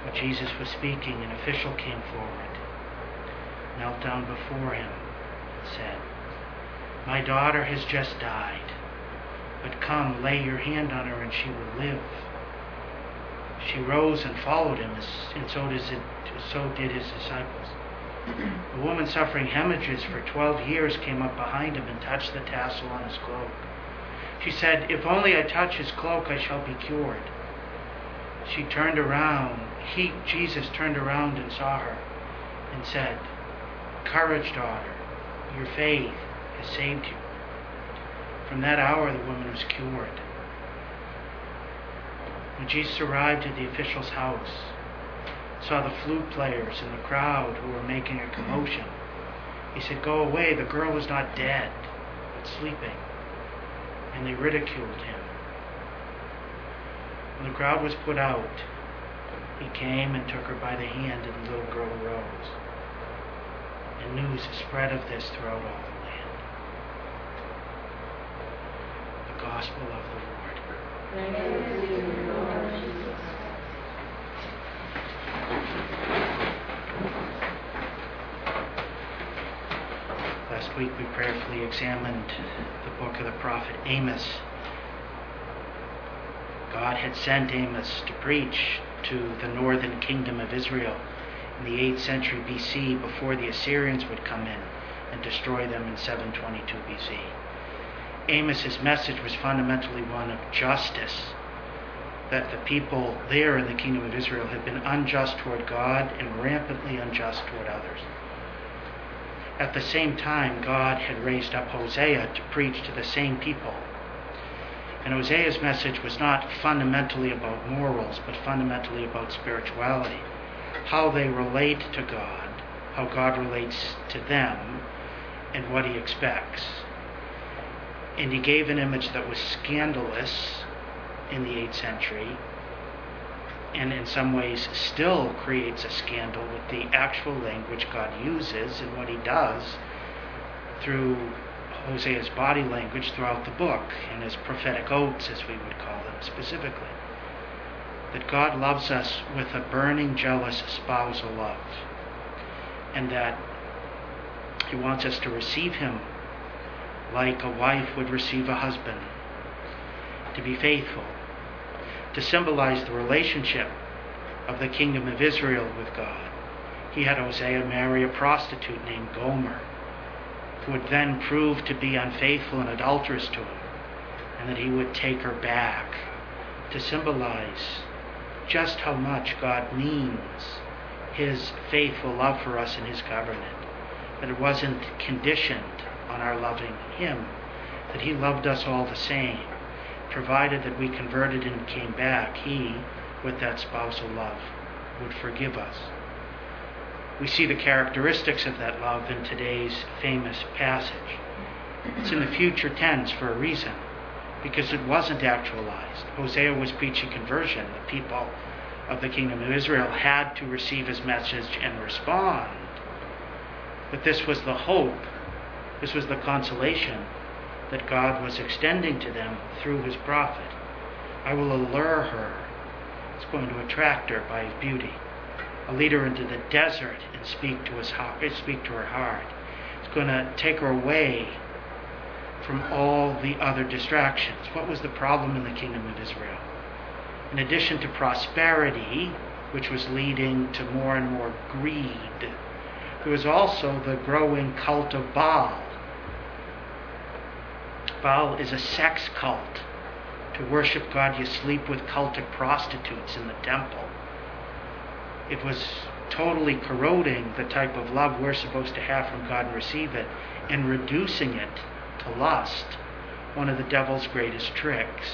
While Jesus was speaking, an official came forward, knelt down before him, and said, "My daughter has just died, but come, lay your hand on her and she will live." She rose and followed him, and so did his disciples. A woman suffering hemorrhages for 12 years came up behind him and touched the tassel on his cloak. She said, "If only I touch his cloak, I shall be cured." Jesus turned around and saw her and said, "Courage, daughter, your faith has saved you." From that hour, the woman was cured. When Jesus arrived at the official's house, saw the flute players in the crowd who were making a commotion, he said, "Go away, the girl is not dead, but sleeping." And they ridiculed him. When the crowd was put out, he came and took her by the hand, and the little girl arose. And news spread of this throughout all the land. The Gospel of the Lord. Praise to you, Lord Jesus. Last week we prayerfully examined the book of the prophet Amos. God had sent Amos to preach to the northern kingdom of Israel in the 8th century BC, before the Assyrians would come in and destroy them in 722 BC. Amos's message was fundamentally one of justice, that the people there in the kingdom of Israel had been unjust toward God and rampantly unjust toward others. At the same time, God had raised up Hosea to preach to the same people. And Hosea's message was not fundamentally about morals, but fundamentally about spirituality, how they relate to God, how God relates to them, and what he expects. And he gave an image that was scandalous in the 8th century, and in some ways still creates a scandal with the actual language God uses and what he does through Hosea's body language throughout the book, and his prophetic oaths, as we would call them specifically. That God loves us with a burning, jealous, spousal love, and that he wants us to receive him like a wife would receive a husband, to be faithful, to symbolize the relationship of the kingdom of Israel with God. He had Hosea marry a prostitute named Gomer, who would then prove to be unfaithful and adulterous to him, and that he would take her back, to symbolize just how much God means his faithful love for us in his covenant, that it wasn't conditioned on our loving him, that he loved us all the same, provided that we converted and came back. He, with that spousal love, would forgive us. We see the characteristics of that love in today's famous passage. It's in the future tense for a reason, because it wasn't actualized. Hosea was preaching conversion. The people of the kingdom of Israel had to receive his message and respond. But this was the hope, this was the consolation that God was extending to them through his prophet. I will allure her. It's going to attract her by his beauty. I'll lead her into the desert and speak to her heart. It's going to take her away from all the other distractions. What was the problem in the kingdom of Israel? In addition to prosperity, which was leading to more and more greed, there was also the growing cult of Baal. Baal is a sex cult. To worship God, you sleep with cultic prostitutes in the temple. It was totally corroding the type of love we're supposed to have from God and receive it, and reducing it to lust, one of the devil's greatest tricks.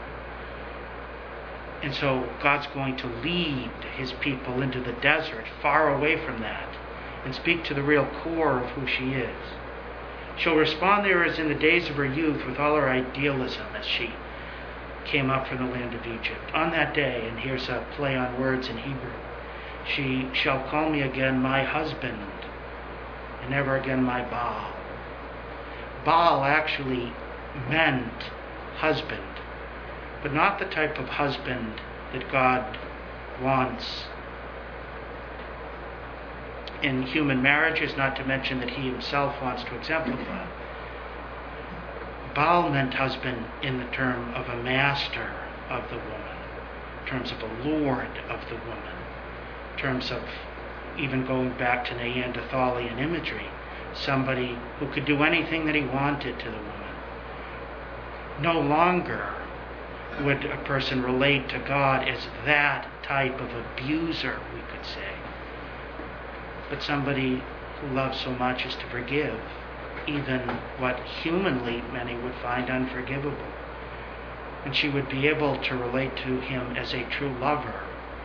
And so God's going to lead his people into the desert, far away from that, and speak to the real core of who she is. She'll respond there as in the days of her youth, with all her idealism as she came up from the land of Egypt. On that day, and here's a play on words in Hebrew, she shall call me again my husband, and never again my Baal. Baal actually meant husband, but not the type of husband that God wants in human marriages, not to mention that he himself wants to exemplify. Baal meant husband in the term of a master of the woman, in terms of a lord of the woman, in terms of even going back to Neanderthalian imagery, somebody who could do anything that he wanted to the woman. No longer would a person relate to God as that type of abuser, we could say, but somebody who loves so much as to forgive even what humanly many would find unforgivable. And she would be able to relate to him as a true lover.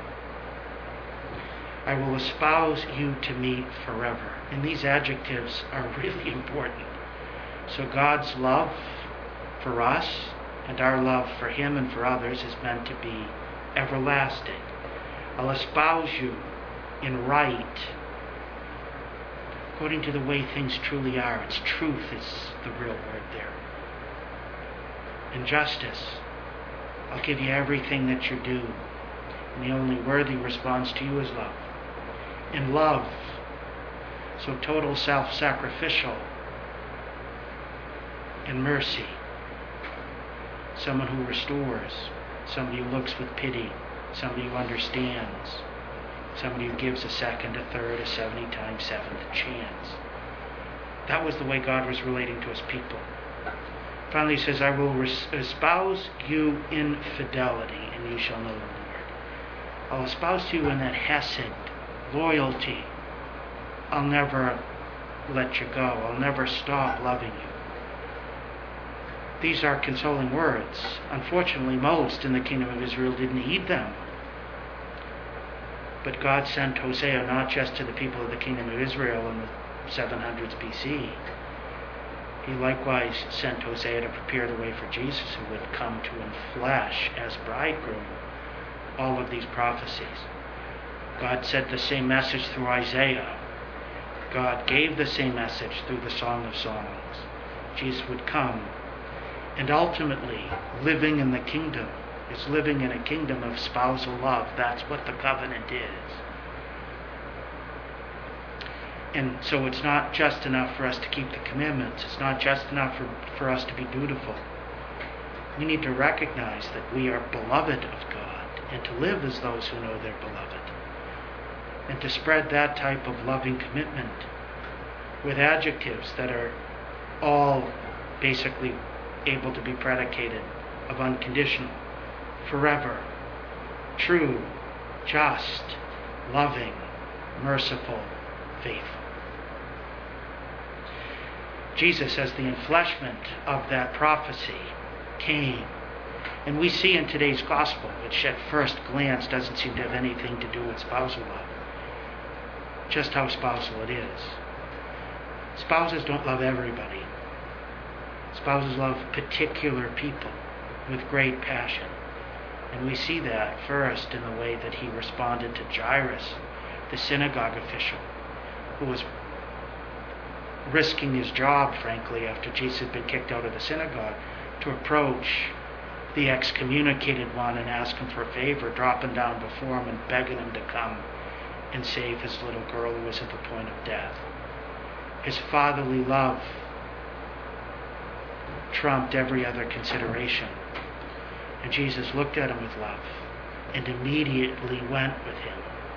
I will espouse you to me forever. And these adjectives are really important. So God's love for us and our love for him and for others is meant to be everlasting. I'll espouse you in right, according to the way things truly are. It's truth is the real word there. In justice, I'll give you everything that you're due. And the only worthy response to you is love. In love, so total self-sacrificial. In mercy, someone who restores, somebody who looks with pity, somebody who understands, somebody who gives a second, a third, a 70 times 7th chance. That was the way God was relating to his people. Finally, he says, I will espouse you in fidelity, and you shall know the Lord. I'll espouse you in that hesed, loyalty. I'll never let you go. I'll never stop loving you. These are consoling words. Unfortunately, most in the kingdom of Israel didn't heed them. But God sent Hosea not just to the people of the kingdom of Israel in the 700s BC. He likewise sent Hosea to prepare the way for Jesus, who would come to enflesh as bridegroom all of these prophecies. God said the same message through Isaiah. God gave the same message through the Song of Songs. Jesus would come, and ultimately, living in the kingdom is living in a kingdom of spousal love. That's what the covenant is. And so it's not just enough for us to keep the commandments. It's not just enough for us to be dutiful. We need to recognize that we are beloved of God and to live as those who know they're beloved. And to spread that type of loving commitment with adjectives that are all basically able to be predicated of unconditional, forever, true, just, loving, merciful, faithful. Jesus, as the enfleshment of that prophecy, came. And we see in today's gospel, which at first glance doesn't seem to have anything to do with spousal love, just how spousal it is. Spouses don't love everybody. Spouses love particular people with great passion. And we see that first in the way that he responded to Jairus, the synagogue official, who was risking his job, frankly, after Jesus had been kicked out of the synagogue, to approach the excommunicated one and ask him for a favor, dropping down before him and begging him to come and save his little girl who was at the point of death. His fatherly love trumped every other consideration. And Jesus looked at him with love and immediately went with him.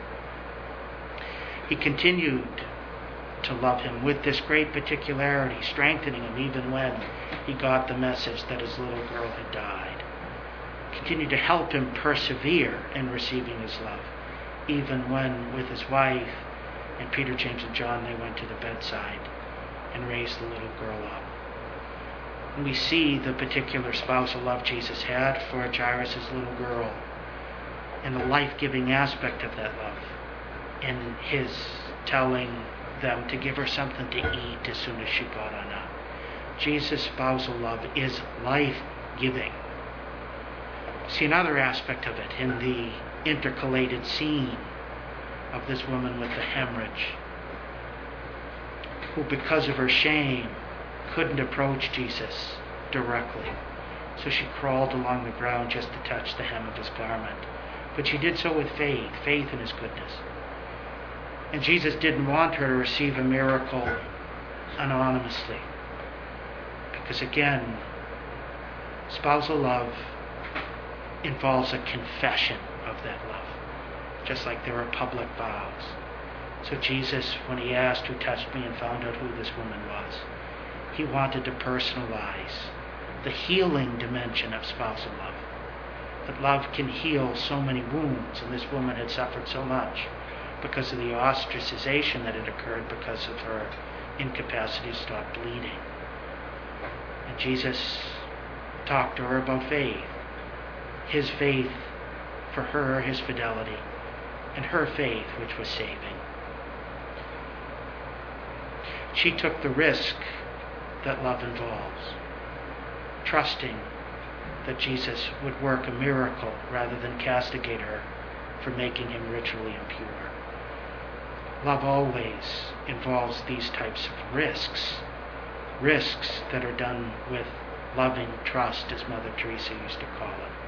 He continued to love him with this great particularity, strengthening him even when he got the message that his little girl had died. Continued to help him persevere in receiving his love, even when with his wife and Peter, James, and John, they went to the bedside and raised the little girl up. And we see the particular spousal love Jesus had for Jairus' little girl and the life-giving aspect of that love in his telling them to give her something to eat as soon as she got on up. Jesus' spousal love is life-giving. See another aspect of it in the intercalated scene of this woman with the hemorrhage, who because of her shame couldn't approach Jesus directly. So she crawled along the ground just to touch the hem of his garment. But she did so with faith in his goodness. And Jesus didn't want her to receive a miracle anonymously. Because again, spousal love involves a confession of that love, just like there are public vows. So Jesus, when he asked who touched me and found out who this woman was, he wanted to personalize the healing dimension of spousal love. That love can heal so many wounds, and this woman had suffered so much because of the ostracization that had occurred because of her incapacity to stop bleeding. And Jesus talked to her about faith. His faith for her, his fidelity, and her faith, which was saving. She took the risk that love involves, trusting that Jesus would work a miracle rather than castigate her for making him ritually impure. Love always involves these types of risks that are done with loving trust, as Mother Teresa used to call it.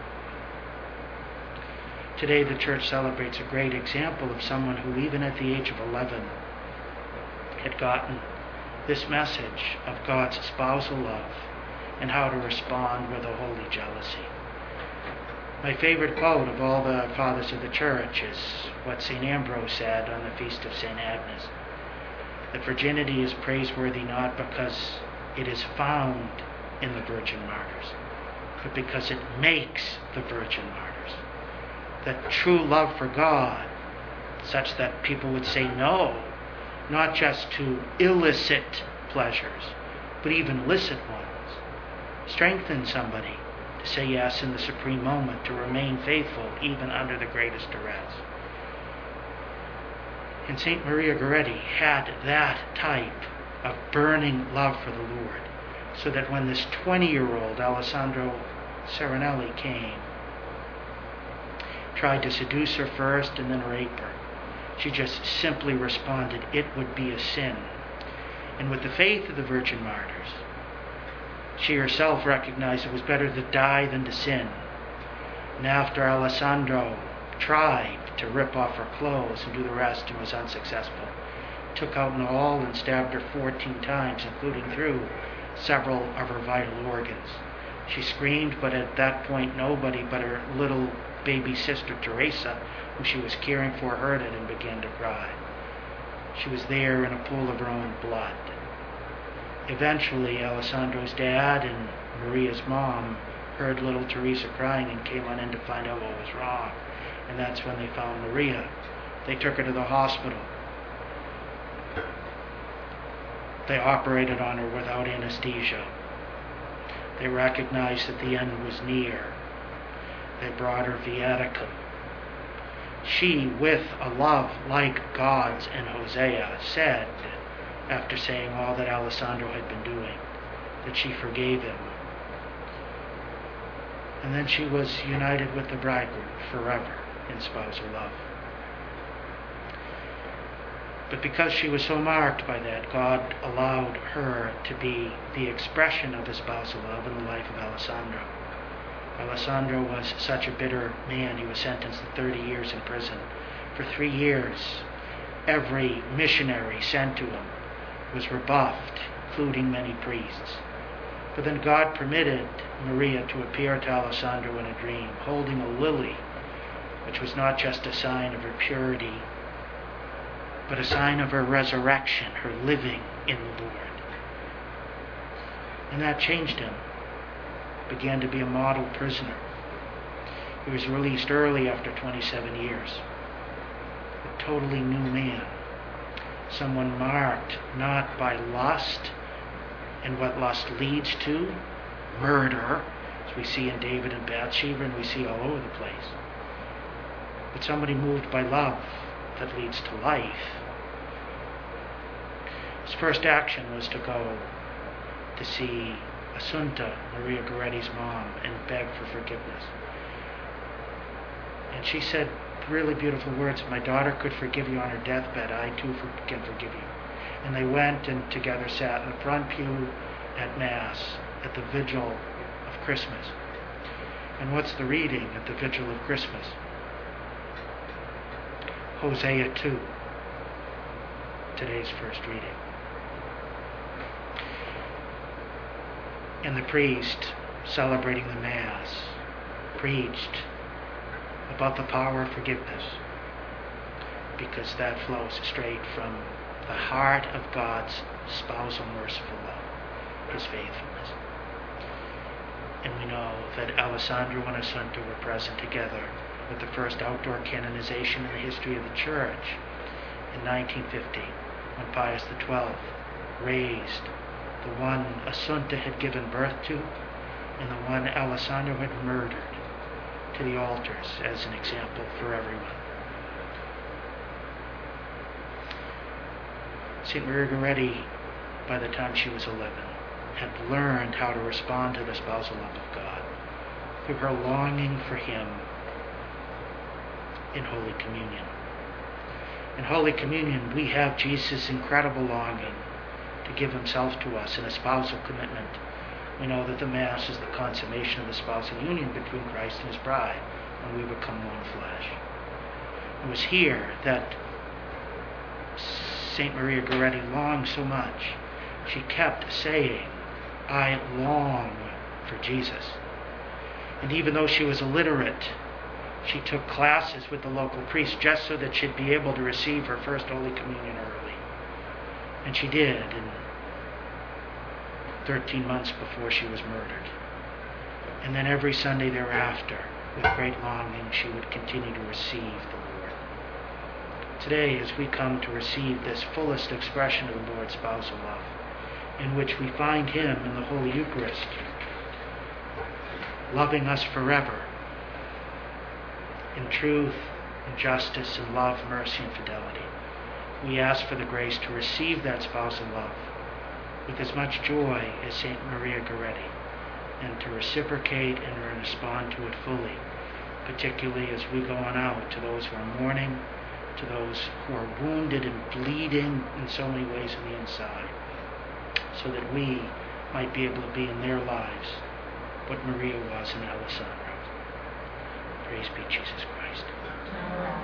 Today the Church celebrates a great example of someone who, even at the age of 11, had gotten this message of God's spousal love and how to respond with a holy jealousy. My favorite quote of all the Fathers of the Church is what St. Ambrose said on the Feast of St. Agnes, that virginity is praiseworthy not because it is found in the Virgin Martyrs, but because it makes the Virgin Martyrs. That true love for God, such that people would say no, not just to illicit pleasures, but even licit ones, strengthens somebody to say yes in the supreme moment, to remain faithful even under the greatest duress. And St. Maria Goretti had that type of burning love for the Lord, so that when this 20-year-old Alessandro Serenelli came, tried to seduce her first and then rape her, she just simply responded, "It would be a sin." And with the faith of the Virgin Martyrs, she herself recognized it was better to die than to sin. And after Alessandro tried to rip off her clothes and do the rest and was unsuccessful, took out an awl and stabbed her 14 times, including through several of her vital organs. She screamed, but at that point nobody but her little baby sister Teresa, who she was caring for, heard it and began to cry. She was there in a pool of her own blood. Eventually, Alessandro's dad and Maria's mom heard little Teresa crying and came on in to find out what was wrong. And that's when they found Maria. They took her to the hospital. They operated on her without anesthesia. They recognized that the end was near. They brought her viaticum. She, with a love like God's in Hosea, said, after saying all that Alessandro had been doing, that she forgave him. And then she was united with the bridegroom forever in spousal love. But because she was so marked by that, God allowed her to be the expression of his spousal love in the life of Alessandro. Alessandro was such a bitter man, he was sentenced to 30 years in prison. For 3 years, every missionary sent to him was rebuffed, including many priests. But then God permitted Maria to appear to Alessandro in a dream, holding a lily, which was not just a sign of her purity, but a sign of her resurrection, her living in the Lord. And that changed him. Began to be a model prisoner. He was released early after 27 years. A totally new man. Someone marked not by lust and what lust leads to, murder, as we see in David and Bathsheba and we see all over the place, but somebody moved by love that leads to life. His first action was to go to see Assunta, Maria Goretti's mom, and beg for forgiveness. And she said really beautiful words, "My daughter could forgive you on her deathbed. I too can forgive you." And they went and together sat in the front pew at Mass at the vigil of Christmas. And what's the reading at the vigil of Christmas? Hosea 2. today's first reading. And the priest, celebrating the Mass, preached about the power of forgiveness, because that flows straight from the heart of God's spousal merciful love, His faithfulness. And we know that Alessandro and Assunta were present together with the first outdoor canonization in the history of the Church in 1950, when Pius XII raised the one Assunta had given birth to and the one Alessandro had murdered to the altars as an example for everyone. St. Maria Goretti, by the time she was 11, had learned how to respond to the spousal love of God through her longing for Him in Holy Communion. In Holy Communion, we have Jesus' incredible longing to give Himself to us in a spousal commitment. We know that the Mass is the consummation of the spousal union between Christ and His bride when we become one flesh. It was here that St. Maria Goretti longed so much. She kept saying, "I long for Jesus." And even though she was illiterate, she took classes with the local priest just so that she'd be able to receive her first Holy Communion early. And she did, in 13 months before she was murdered. And then every Sunday thereafter, with great longing, she would continue to receive the Lord. Today, as we come to receive this fullest expression of the Lord's spousal love, in which we find Him in the Holy Eucharist, loving us forever, in truth, in justice, in love, mercy, and fidelity, we ask for the grace to receive that spousal love with as much joy as St. Maria Goretti, and to reciprocate and respond to it fully, particularly as we go on out to those who are mourning, to those who are wounded and bleeding in so many ways on the inside, so that we might be able to be in their lives what Maria was in Alessandro. Praise be Jesus Christ.